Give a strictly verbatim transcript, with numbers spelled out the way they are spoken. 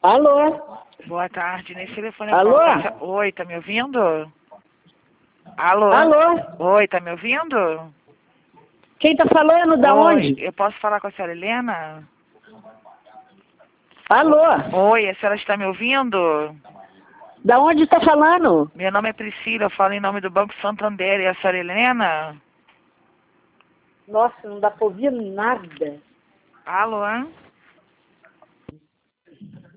Alô? Boa tarde, nesse telefone. Alô? Falo com a... Oi, tá me ouvindo? Alô? Alô? Oi, tá me ouvindo? Quem tá falando? Da Oi, onde? eu posso falar com a senhora Helena? Alô? Oi, a senhora está me ouvindo? Da onde tá falando? Meu nome é Priscila, eu falo em nome do Banco Santander. E a senhora Helena? Nossa, não dá pra ouvir nada. Alô?